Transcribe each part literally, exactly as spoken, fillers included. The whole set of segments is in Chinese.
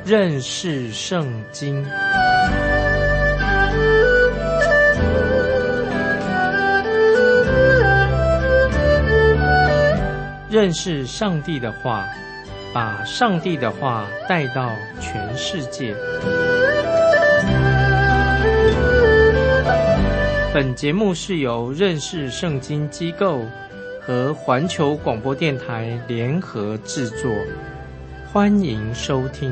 认识圣经。认识上帝的话，把上帝的话带到全世界。本节目是由认识圣经机构和环球广播电台联合制作，欢迎收听。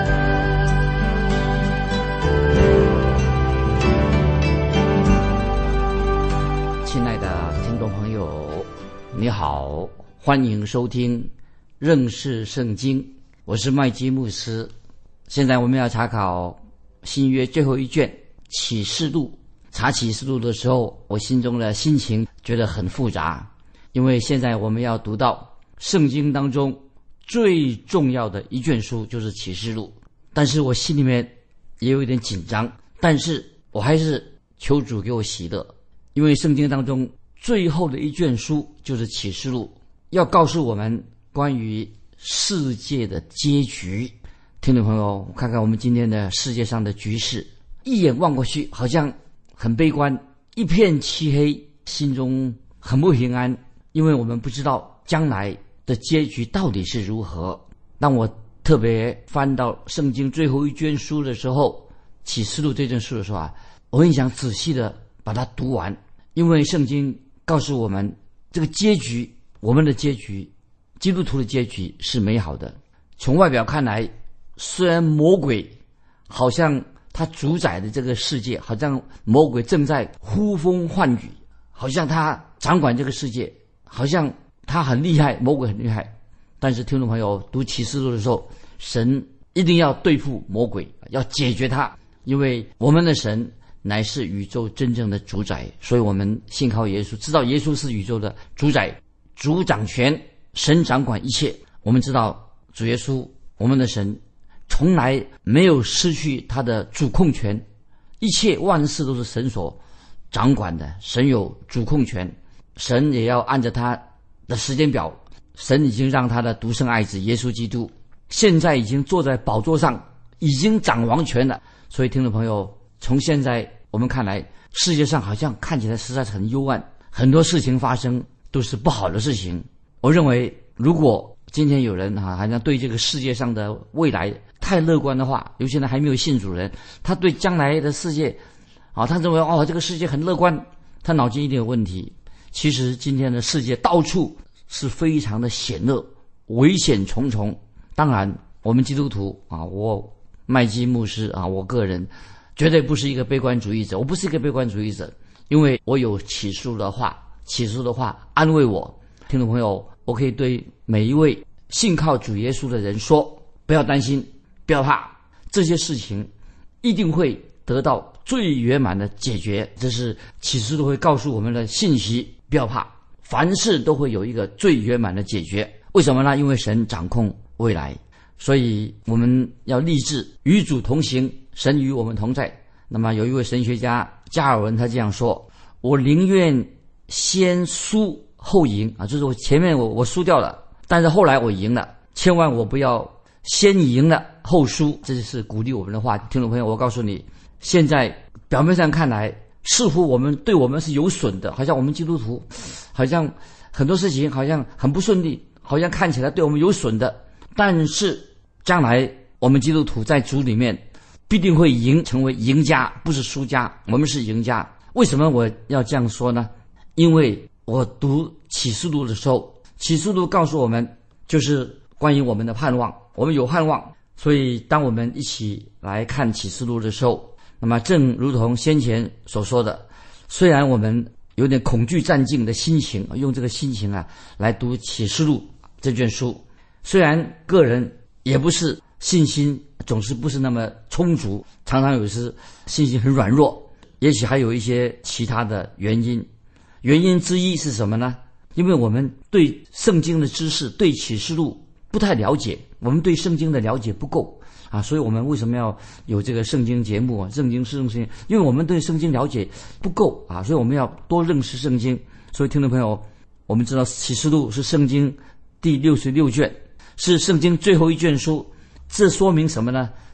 亲爱的听众朋友，你好，欢迎收听认识圣经，我是麦基牧师。现在我们要查考新约最后一卷启示录。查启示录的时候，我心中的心情觉得很复杂，因为现在我们要读到圣经当中最重要的一卷书，就是启示录。但是我心里面也有一点紧张，但是我还是求主给我喜乐，因为圣经当中最后的一卷书就是启示录，要告诉我们关于世界的结局。听众朋友，看看我们今天的世界上的局势，一眼望过去好像很悲观，一片漆黑，心中很不平安，因为我们不知道将来的结局到底是如何。当我特别翻到圣经最后一卷书的时候，启示录这卷书的时候啊，我很想仔细的把它读完，因为圣经告诉我们这个结局，我们的结局，基督徒的结局是美好的。从外表看来，虽然魔鬼好像他主宰的这个世界，好像魔鬼正在呼风唤雨，好像他掌管这个世界，好像他很厉害，魔鬼很厉害。但是听众朋友，读启示录的时候，神一定要对付魔鬼，要解决他，因为我们的神乃是宇宙真正的主宰，所以我们信靠耶稣，知道耶稣是宇宙的主宰，主掌权，神掌管一切。我们知道主耶稣，我们的神从来没有失去他的主控权，一切万事都是神所掌管的，神有主控权，神也要按照他的时间表，神已经让他的独生爱子耶稣基督现在已经坐在宝座上，已经掌王权了。所以听众朋友，从现在我们看来，世界上好像看起来实在是很幽暗，很多事情发生都是不好的事情。我认为如果今天有人啊，好像对这个世界上的未来太乐观的话，尤其呢还没有信主人，他对将来的世界啊，他认为哦这个世界很乐观，他脑筋一定有问题。其实今天的世界到处是非常的险恶，危险重重。当然我们基督徒啊，我麦基牧师啊，我个人绝对不是一个悲观主义者，我不是一个悲观主义者，因为我有启示录的话，启示录的话安慰我。听众朋友，我可以对每一位信靠主耶稣的人说，不要担心，不要怕，这些事情一定会得到最圆满的解决，这是启示录会告诉我们的信息。不要怕，凡事都会有一个最圆满的解决。为什么呢？因为神掌控未来，所以我们要立志与主同行，神与我们同在。那么有一位神学家加尔文他这样说，我宁愿先输后赢啊，就是我前面我我输掉了，但是后来我赢了，千万我不要先赢了后输，这是鼓励我们的话。听众朋友，我告诉你，现在表面上看来似乎我们对我们是有损的，好像我们基督徒好像很多事情好像很不顺利，好像看起来对我们有损的，但是将来我们基督徒在主里面必定会赢，成为赢家，不是输家，我们是赢家。为什么我要这样说呢？因为我读启示录的时候，启示录告诉我们就是关于我们的盼望，我们有盼望。所以当我们一起来看启示录的时候，那么正如同先前所说的，虽然我们有点恐惧战境的心情，用这个心情啊来读启示录这卷书，虽然个人也不是信心总是不是那么充足，常常有时信心很软弱，也许还有一些其他的原因。原因之一是什么呢？因为我们对圣经的知识，对启示录不太了解，我们对圣经的了解不够啊，所以我们为什么要有这个圣经节目啊？圣经是圣经，因为我们对圣经了解不够啊，所以我们要多认识圣经。所以听众朋友，我们知道启示录是圣经第六十六卷，是圣经最后一卷书，这说明什么呢？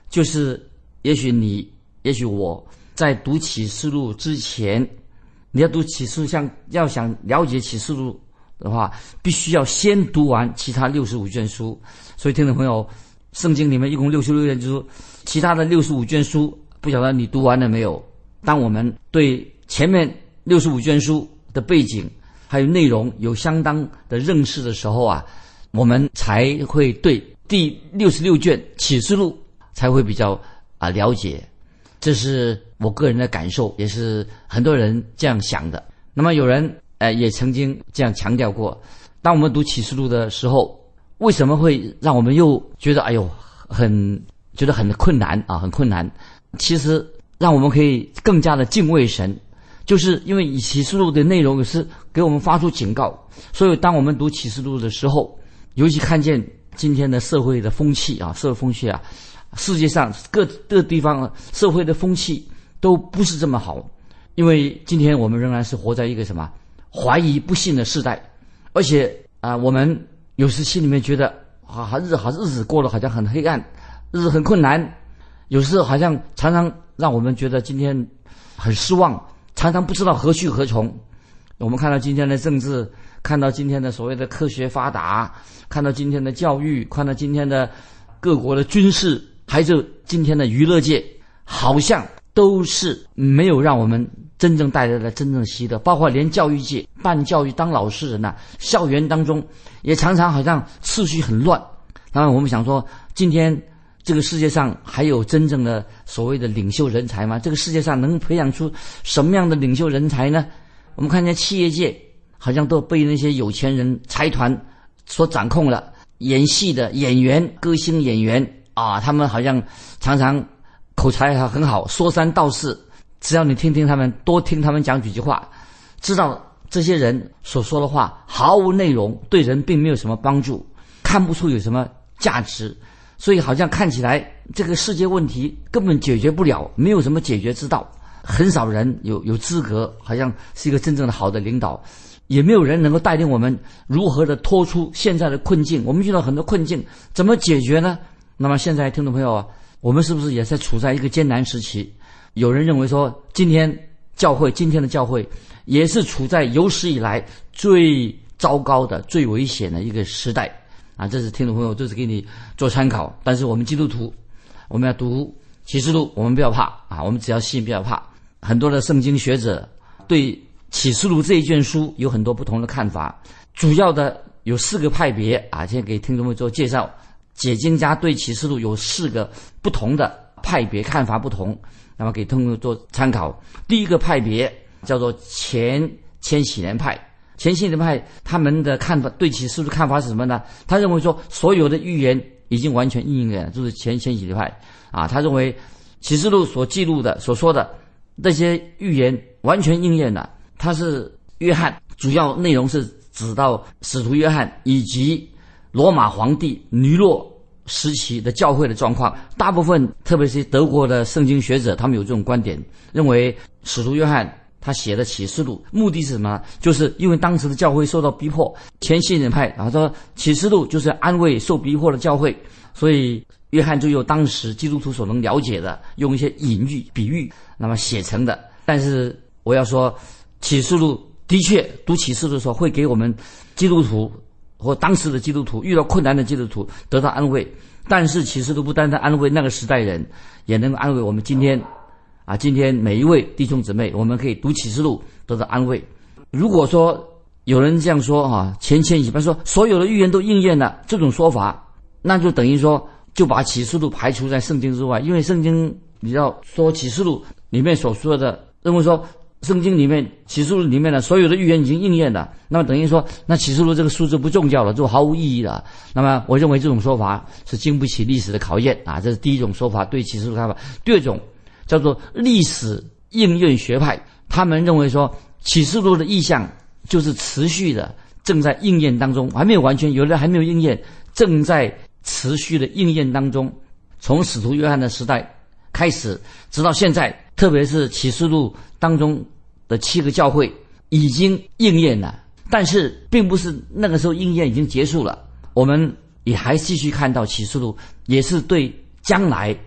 就是也许你也许我在读启示录之前，你要读启示录，像要想了解启示录的话，必须要先读完其他六十五卷书。所以听众朋友，圣经里面一共六十六卷书，其他的六十五卷书不晓得你读完了没有。当我们对前面六十五卷书的背景还有内容有相当的认识的时候啊，我们才会对第六十六卷启示录才会比较啊了解。这是我个人的感受，也是很多人这样想的。那么有人呃也曾经这样强调过，当我们读启示录的时候，为什么会让我们又觉得哎呦很觉得很困难啊，很困难？其实让我们可以更加的敬畏神，就是因为启示录的内容也是给我们发出警告。所以当我们读启示录的时候，尤其看见今天的社会的风气啊，社会风气啊，世界上各各地方社会的风气都不是这么好。因为今天我们仍然是活在一个什么怀疑不信的时代，而且啊、呃，我们有时心里面觉得啊，日子好日子过得好像很黑暗，日子很困难，有时好像常常让我们觉得今天很失望，常常不知道何去何从。我们看到今天的政治，看到今天的所谓的科学发达，看到今天的教育，看到今天的各国的军事，还有今天的娱乐界，好像都是没有让我们真正带来了真正喜乐。包括连教育界办教育当老师人呐、啊，校园当中也常常好像秩序很乱。当然我们想说，今天这个世界上还有真正的所谓的领袖人才吗？这个世界上能培养出什么样的领袖人才呢？我们看见企业界好像都被那些有钱人财团所掌控了。演戏的演员、歌星演员啊，他们好像常常口才很好，说三道四。只要你听听他们，多听他们讲几句话，知道这些人所说的话毫无内容，对人并没有什么帮助，看不出有什么价值。所以好像看起来这个世界问题根本解决不了，没有什么解决之道。很少人有有资格，好像是一个真正的好的领导，也没有人能够带领我们如何的脱出现在的困境。我们遇到很多困境，怎么解决呢？那么现在听众朋友啊，我们是不是也在处在一个艰难时期？有人认为说，今天教会今天的教会也是处在有史以来最糟糕的最危险的一个时代啊！这是听众朋友，这是给你做参考。但是我们基督徒，我们要读启示录，我们不要怕啊，我们只要信，不要怕。很多的圣经学者对启示录这一卷书有很多不同的看法，主要的有四个派别啊，现在给听众们做介绍。解经家对启示录有四个不同的派别，看法不同，那么给听众做参考。第一个派别叫做前千禧年派，前禧年派他们的看法，对启示录看法是什么呢？他认为说所有的预言已经完全应验了，就是前千禧年派啊。他认为启示录所记录的、所说的这些预言完全应验了。他是约翰，主要内容是指到使徒约翰以及罗马皇帝尼洛时期的教会的状况。大部分特别是德国的圣经学者，他们有这种观点，认为使徒约翰他写的启示录目的是什么呢？就是因为当时的教会受到逼迫，前信人派然后说启示录就是安慰受逼迫的教会，所以约翰就用当时基督徒所能了解的，用一些隐喻比喻那么写成的。但是我要说，启示录的确读启示录的时候会给我们基督徒或当时的基督徒遇到困难的基督徒得到安慰，但是启示录不单单安慰那个时代人，也能够安慰我们今天啊，今天每一位弟兄姊妹，我们可以读启示录得到安慰。如果说有人这样说啊，前千禧派说所有的预言都应验了，这种说法，那就等于说就把启示录排除在圣经之外。因为圣经你要说启示录里面所说的，认为说圣经里面启示录里面的所有的预言已经应验了，那么等于说那启示录这个数字不重要了，就毫无意义了。那么我认为这种说法是经不起历史的考验啊，这是第一种说法，对启示录看法。第二种叫做历史应验学派，他们认为说启示录的意象就是持续的正在应验当中，还没有完全，有的还没有应验，正在持续的应验当中，从使徒约翰的时代开始直到现在，特别是启示录当中的七个教会已经应验了，但是并不是那个时候应验已经结束了，我们也还继续看到启示录也是对将来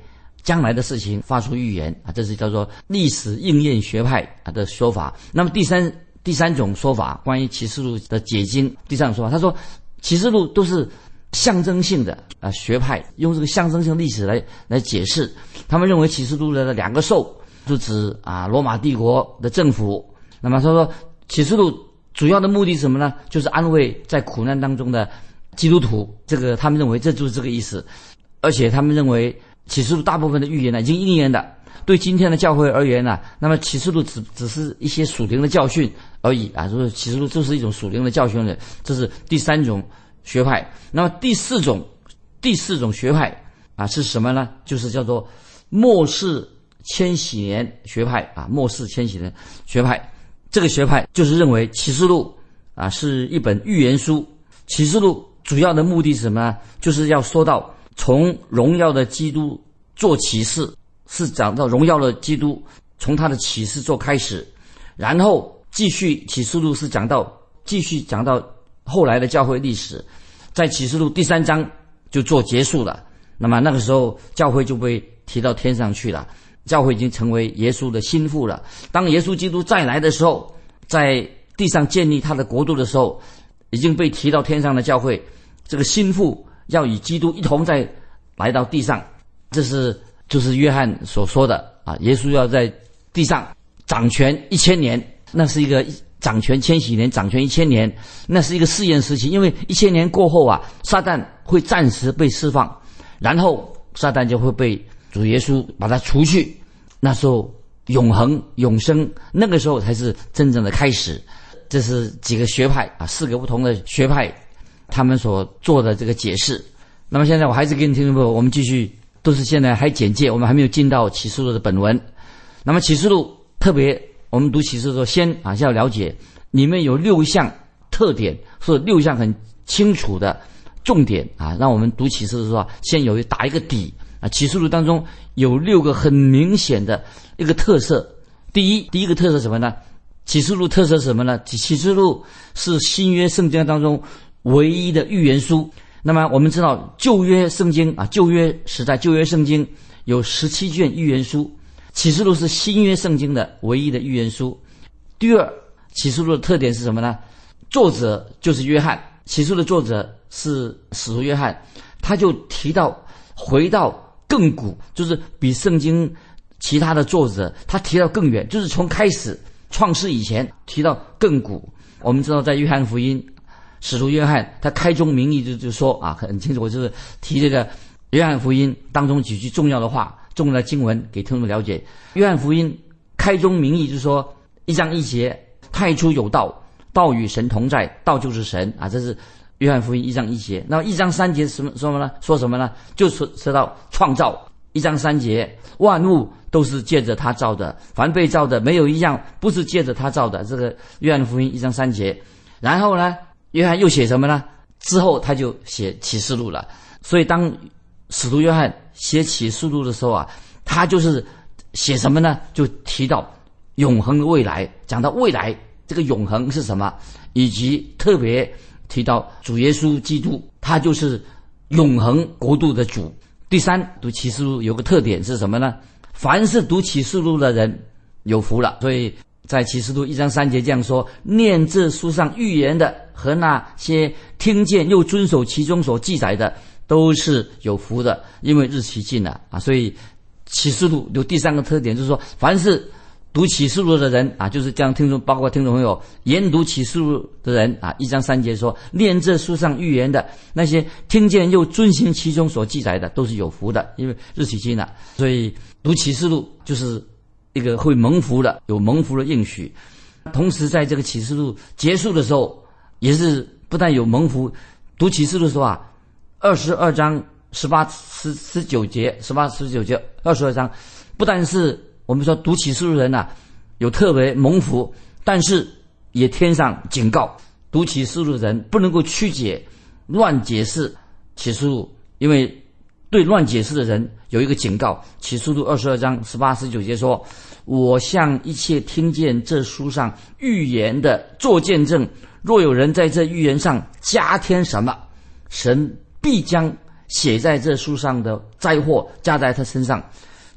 将来的事情发出预言啊，这是叫做历史应验学派啊的说法。那么第三第三种说法，关于启示录的解经，第三种说法，他说启示录都是象征性的啊学派，用这个象征性历史来来解释。他们认为启示录的两个兽就指啊罗马帝国的政府。那么他说启示录主要的目的是什么呢？就是安慰在苦难当中的基督徒，这个他们认为这就是这个意思。而且他们认为启示录大部分的预言呢已经应验了，对今天的教会而言呢，那么启示录只只是一些属灵的教训而已啊，就是启示录就是一种属灵的教训的，这是第三种学派。那么第四种第四种学派啊是什么呢？就是叫做末世千禧年学派啊，末世千禧年学派。这个学派就是认为启示录啊是一本预言书，启示录主要的目的是什么呢？就是要说到从荣耀的基督做启示，是讲到荣耀的基督从他的启示做开始，然后继续启示录是讲到继续讲到后来的教会历史，在启示录第三章就做结束了。那么那个时候教会就被提到天上去了，教会已经成为耶稣的心腹了。当耶稣基督再来的时候，在地上建立他的国度的时候，已经被提到天上的教会，这个心腹要与基督一同再来到地上，这是就是约翰所说的啊，耶稣要在地上掌权一千年，那是一个掌权千禧年，掌权一千年，那是一个试验时期。因为一千年过后啊，撒旦会暂时被释放，然后撒旦就会被主耶稣把它除去，那时候永恒永生，那个时候才是真正的开始。这是几个学派啊，四个不同的学派他们所做的这个解释。那么现在我还是跟听众朋友，我们继续都是现在还简介，我们还没有进到启示录的本文。那么启示录特别我们读启示录的时候，先啊要了解里面有六项特点，或者六项很清楚的重点啊，让我们读启示录的时候啊，先有打一个底啊。启示录当中有六个很明显的一个特色。第一，第一个特色是什么呢？启示录特色是什么呢？启示录是新约圣经当中唯一的预言书。那么我们知道旧约圣经啊，旧约时代旧约圣经有十七卷预言书，启示录是新约圣经的唯一的预言书。第二，启示录的特点是什么呢？作者就是约翰，启示录的作者是使徒约翰，他就提到回到亘古，就是比圣经其他的作者他提到更远，就是从开始创世以前提到亘古。我们知道在约翰福音，使徒约翰他开宗明义就就说啊，很清楚，我就是提这个约翰福音当中几句重要的话，重要的经文给听众了解。约翰福音开宗明义就是说，一章一节，太初有道，道与神同在，道就是神啊，这是约翰福音一章一节。那么一章三节什么说什么呢？说什么呢？就说说到创造。一章三节，万物都是借着他造的，凡被造的没有一样不是借着他造的，这个约翰福音一章三节。然后呢，约翰又写什么呢？之后他就写启示录了。所以当使徒约翰写启示录的时候啊，他就是写什么呢？就提到永恒的未来，讲到未来这个永恒是什么，以及特别提到主耶稣基督，他就是永恒国度的主。第三，读启示录有个特点是什么呢？凡是读启示录的人有福了。所以在启示录一章三节这样说，念这书上预言的和那些听见又遵守其中所记载的都是有福的，因为日期近了啊。所以启示录有第三个特点，就是说凡是读启示录的人啊，就是这样听众，包括听众朋友研读启示录的人啊，一章三节说，念这书上预言的那些听见又遵行其中所记载的都是有福的，因为日期近了。所以读启示录就是一个会蒙福的，有蒙福的应许。同时在这个启示录结束的时候，也是不但有蒙福，读启示录的时候啊，二十二章十八十十九节，十八十九节，二十二章，不但是我们说读启示录的人啊有特别蒙福，但是也添上警告，读启示录的人不能够曲解乱解释启示录，因为对乱解释的人有一个警告。启示录二十二章十八十九节说，我向一切听见这书上预言的做见证，若有人在这预言上加添什么，神必将写在这书上的灾祸加在他身上。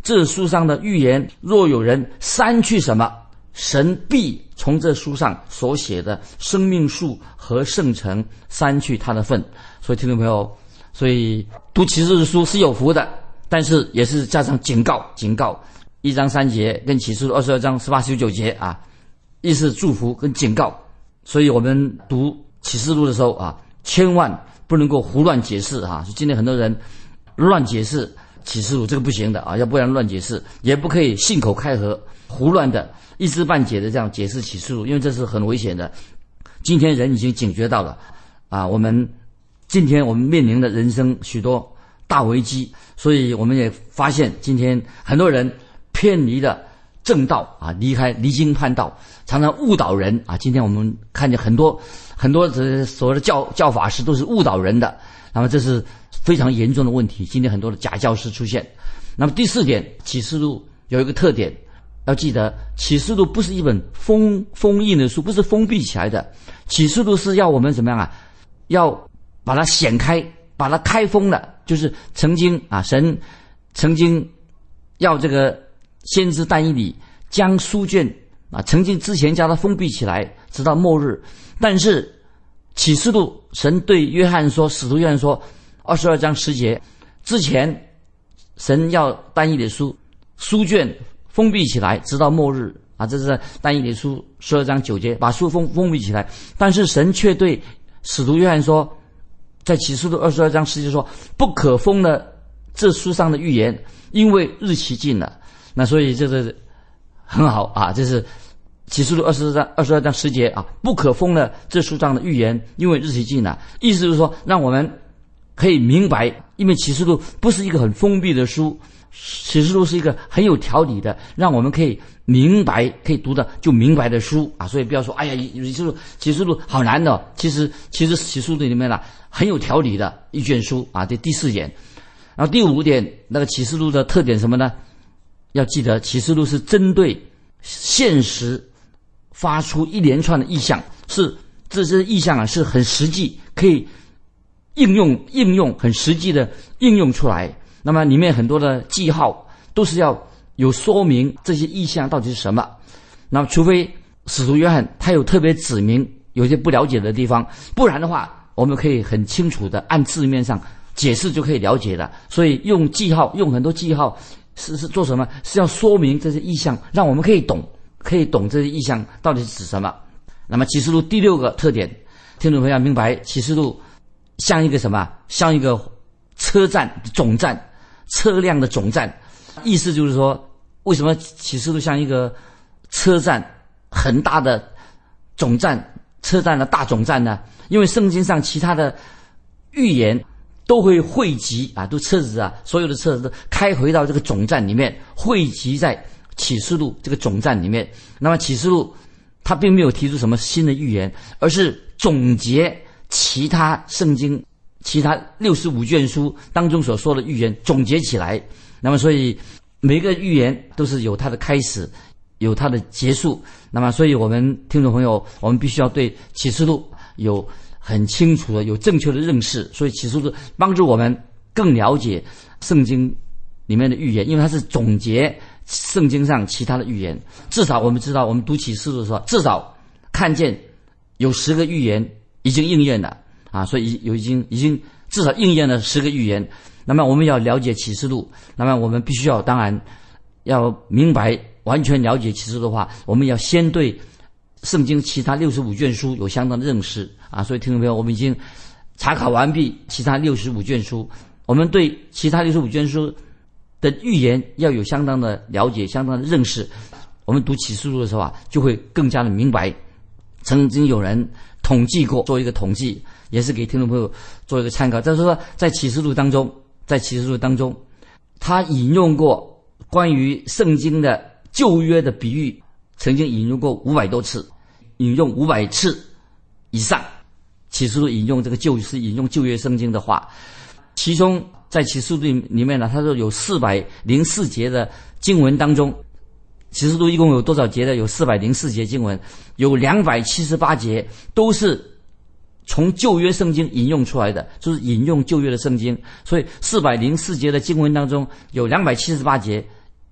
这书上的预言，若有人删去什么，神必从这书上所写的生命树和圣城删去他的份。所以听众朋友，所以读启示录的书是有福的，但是也是加上警告，警告一章三节跟启示录二十二章十八十九节啊，意思祝福跟警告。所以我们读启示录的时候啊，千万不能够胡乱解释啊！今天很多人乱解释启示录，这个不行的啊，要不然乱解释，也不可以信口开河，胡乱的一知半解的这样解释启示录，因为这是很危险的。今天人已经警觉到了啊，我们今天我们面临的人生许多大危机，所以我们也发现今天很多人偏离了正道啊，离开离经叛道，常常误导人啊。今天我们看见很多很多这所谓的教教法师都是误导人的，那么这是非常严重的问题。今天很多的假教师出现。那么第四点，启示录有一个特点，要记得启示录不是一本封封印的书，不是封闭起来的。启示录是要我们怎么样啊？要把它显开，把它开封了，就是曾经啊，神曾经要这个先知但以理将书卷啊，曾经之前将它封闭起来，直到末日。但是启示录，神对约翰说，使徒约翰说，二十二章十节之前，神要但以理书书卷封闭起来，直到末日啊，这是但以理书十二章九节，把书封封闭起来。但是神却对使徒约翰说，在启示录二十二章十节说，不可封了这书上的预言，因为日期近了。那所以这是很好啊，这是启示录二十二章二十二章十节啊，不可封了这书上的预言，因为日期近了。意思就是说，让我们可以明白，因为启示录不是一个很封闭的书，启示录是一个很有条理的，让我们可以明白，可以读的就明白的书啊。所以不要说，哎呀，启示录启示录好难的、哦，其实其实启示录里面呢很有条理的一卷书啊。这第四点，然后第五点，那个启示录的特点什么呢？要记得，启示录是针对现实发出一连串的意象，是这些意象啊是很实际，可以应用应用很实际的应用出来。那么里面很多的记号都是要有说明这些意象到底是什么。那么除非使徒约翰他有特别指明有些不了解的地方，不然的话我们可以很清楚的按字面上解释就可以了解了。所以用记号，用很多记号是是做什么？是要说明这些意象，让我们可以懂，可以懂这些意象到底是指什么。那么启示录第六个特点，听众朋友要明白，启示录像一个什么？像一个车站总站，车辆的总站。意思就是说，为什么启示录像一个车站，很大的总站，车站的大总站呢？因为圣经上其他的预言都会汇集啊，都车子啊，所有的车子都开回到这个总站里面，汇集在启示录这个总站里面。那么启示录它并没有提出什么新的预言，而是总结其他圣经其他六十五卷书当中所说的预言总结起来。那么所以每个预言都是有它的开始，有它的结束。那么所以我们听众朋友，我们必须要对启示录有很清楚的有正确的认识。所以启示录帮助我们更了解圣经里面的预言，因为它是总结圣经上其他的预言。至少我们知道，我们读启示录的时候，至少看见有十个预言已经应验了啊，所以有已经已经至少应验了十个预言。那么我们要了解启示录，那么我们必须要当然要明白完全了解启示录的话，我们要先对圣经其他六十五卷书有相当的认识啊。所以听众朋友，我们已经查考完毕其他六十五卷书，我们对其他六十五卷书的预言要有相当的了解，相当的认识。我们读启示录的时候啊，就会更加的明白。曾经有人统计过，做一个统计，也是给听众朋友做一个参考。就是说，在启示录当中，在启示录当中，他引用过关于圣经的旧约的比喻，曾经引用过五百多次，引用五百次以上。启示录引用这个旧是引用旧约圣经的话，其中在启示录里面呢，他说有四百零四节的经文当中，启示录一共有多少节呢？有四百零四节经文，有两百七十八节都是从旧约圣经引用出来的，就是引用旧约的圣经。所以四百零四节的经文当中，有两百七十八节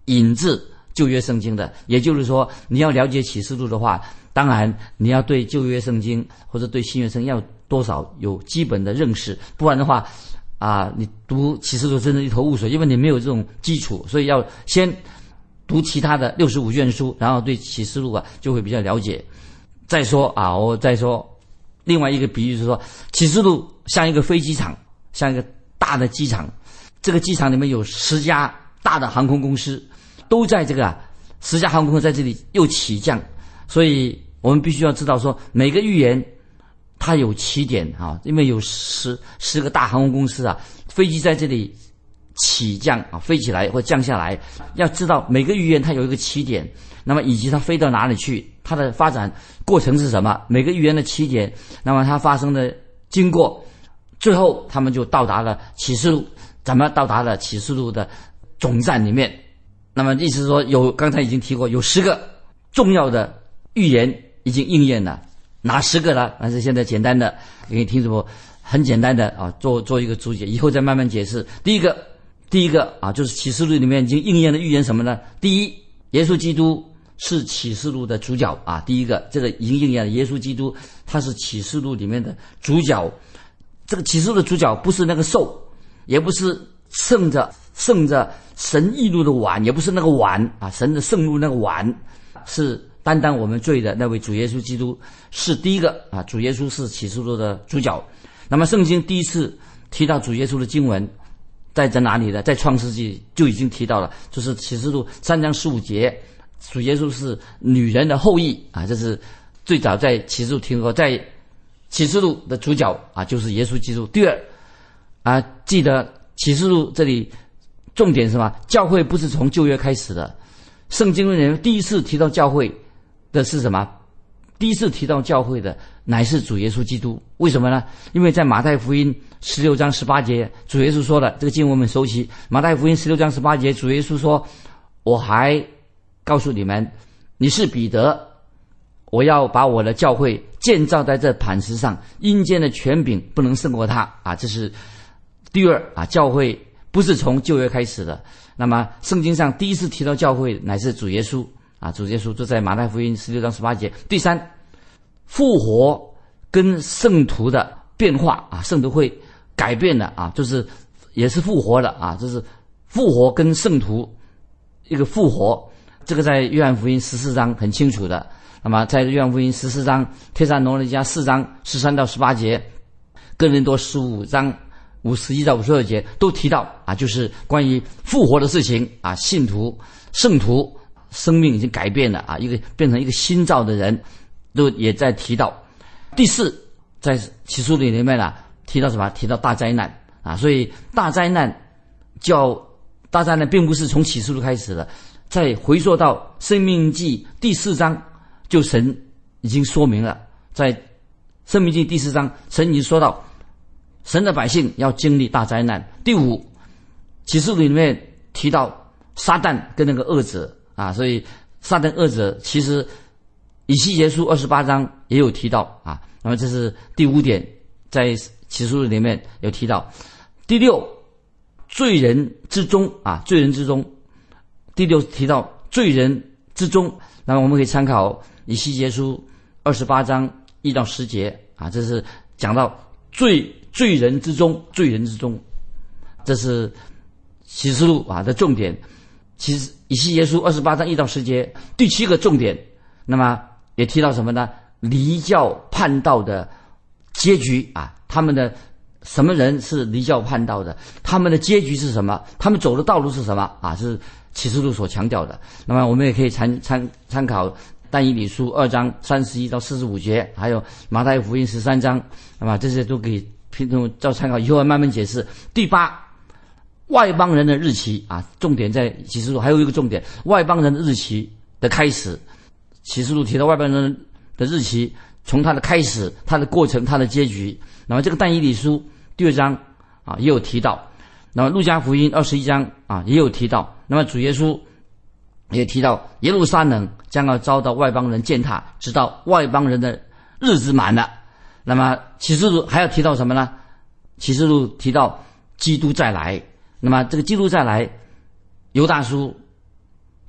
引自旧约圣经的。也就是说，你要了解启示录的话，当然你要对旧约圣经或者对新约圣经要多少有基本的认识，不然的话啊，你读启示录真的一头雾水，因为你没有这种基础，所以要先读其他的六十五卷书，然后对启示录啊就会比较了解。再说啊，我再说另外一个比喻，是说启示录像一个飞机场，像一个大的机场，这个机场里面有十家大的航空公司，都在这个啊十家航空公司在这里又起降，所以我们必须要知道说每个预言它有起点啊，因为有十十个大航空公司啊，飞机在这里起降啊，飞起来或降下来，要知道每个预言它有一个起点，那么以及它飞到哪里去，它的发展过程是什么，每个预言的起点，那么它发生的经过，最后他们就到达了启示录，怎么到达了启示录的总站里面。那么意思是说，有刚才已经提过，有十个重要的预言已经应验了，哪十个呢？但是现在简单的给听众很简单的啊，做做一个注解，以后再慢慢解释。第一个，第一个啊，就是启示录里面已经应验的预言什么呢？第一，耶稣基督是启示录的主角啊，第一个这个已经应验了，耶稣基督他是启示录里面的主角。这个启示录的主角不是那个兽，也不是盛着盛着神义怒的碗，也不是那个碗啊，神的盛怒那个碗，是担当我们罪的那位主耶稣基督是第一个啊，主耶稣是启示录的主角。那么圣经第一次提到主耶稣的经文在在哪里呢？在创世纪就已经提到了，就是启示录三章十五节，主耶稣是女人的后裔啊，这是最早在启示录听过，在启示录的主角啊就是耶稣基督。第二啊，记得启示录这里重点是什么？教会不是从旧约开始的，圣经里面第一次提到教会的是什么？第一次提到教会的乃是主耶稣基督。为什么呢？因为在马太福音十六章十八节，主耶稣说的，这个经文我们熟悉，马太福音十六章十八节，主耶稣说，我还告诉你们，你是彼得，我要把我的教会建造在这磐石上，阴间的权柄不能胜过他啊。这是第二啊，教会不是从旧约开始的。那么圣经上第一次提到教会乃是主耶稣啊，主耶稣就在马太福音十六章十八节。第三，复活跟圣徒的变化啊，圣徒会改变的啊，就是也是复活的啊，就是复活跟圣徒一个复活，这个在约翰福音十四章很清楚的。那么在约翰福音十四章、帖撒罗尼迦四章十三到十八节、哥林多十五章五十一到五十二节都提到啊，就是关于复活的事情啊，信徒、圣徒生命已经改变了啊，一个变成一个新造的人，都也在提到。第四，在启示录里面呢、啊，提到什么？提到大灾难啊，所以大灾难叫大灾难，并不是从启示录开始的，在回溯到申命记第四章。就神已经说明了，在申命记第四章，神已经说到，神的百姓要经历大灾难。第五，启示录里面提到撒旦跟那个恶者啊，所以撒旦恶者其实以西结书二十八章也有提到啊。那么这是第五点，在启示录里面有提到。第六，罪人之中啊，罪人之中，第六提到罪人之中，那么我们可以参考以西结书二十八章一到十节啊，这是讲到罪罪人之中，罪人之中，这是启示录啊的重点。其实以西结书二十八章一到十节，第七个重点，那么也提到什么呢？离教叛道的结局啊，他们的什么人是离教叛道的？他们的结局是什么？他们走的道路是什么啊？是启示录所强调的。那么我们也可以参参参考但以理书二章三十一到四十五节，还有马太福音十三章，那么这些都可以听众照参考，以后慢慢解释。第八，外邦人的日期啊，重点在启示录还有一个重点，外邦人的日期的开始。启示录提到外邦人的日期，从它的开始、它的过程、它的结局。那么这个但以理书第二章啊也有提到，那么路加福音二十一章啊也有提到。那么主耶稣也提到耶路撒冷将要遭到外邦人践踏，直到外邦人的日子满了。那么启示录还要提到什么呢？启示录提到基督再来。那么这个基督再来，犹大书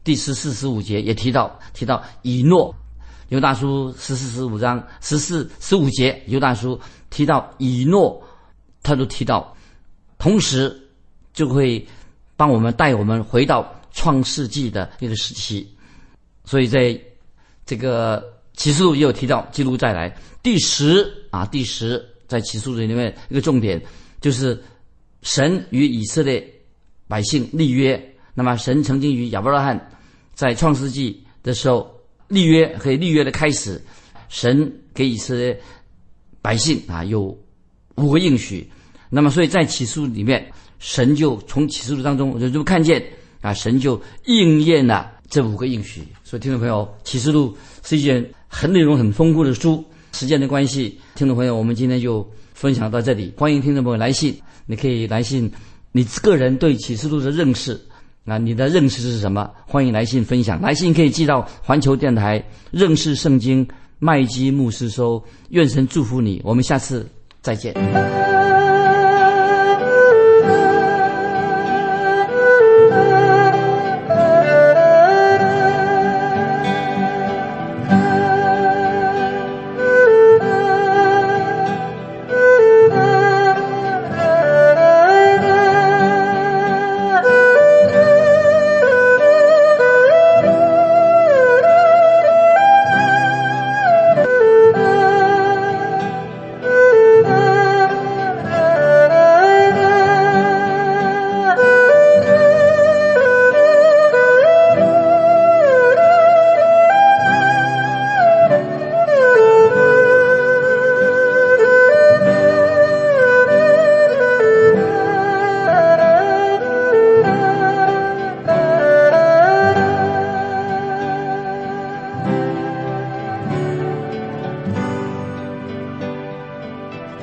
第十四、十五节也提到提到以诺，犹大书十四、十五章十四、十五节，犹大书提到以诺，他都提到，同时就会帮我们带我们回到创世纪的那个时期。所以在这个启示录也有提到，记录再来第十啊，第十在启示录里面一个重点就是神与以色列百姓立约。那么神曾经与亚伯拉罕在创世纪的时候立约，和立约的开始，神给以色列百姓啊有五个应许。那么所以在启示录里面，神就从启示录当中我就看见啊，神就应验了这五个应许。所以听众朋友，启示录是一件很内容很丰富的书。时间的关系，听众朋友，我们今天就分享到这里。欢迎听众朋友来信，你可以来信你个人对启示录的认识，那你的认识是什么？欢迎来信分享。来信可以寄到环球电台认识圣经麦基牧师收。愿神祝福你，我们下次再见。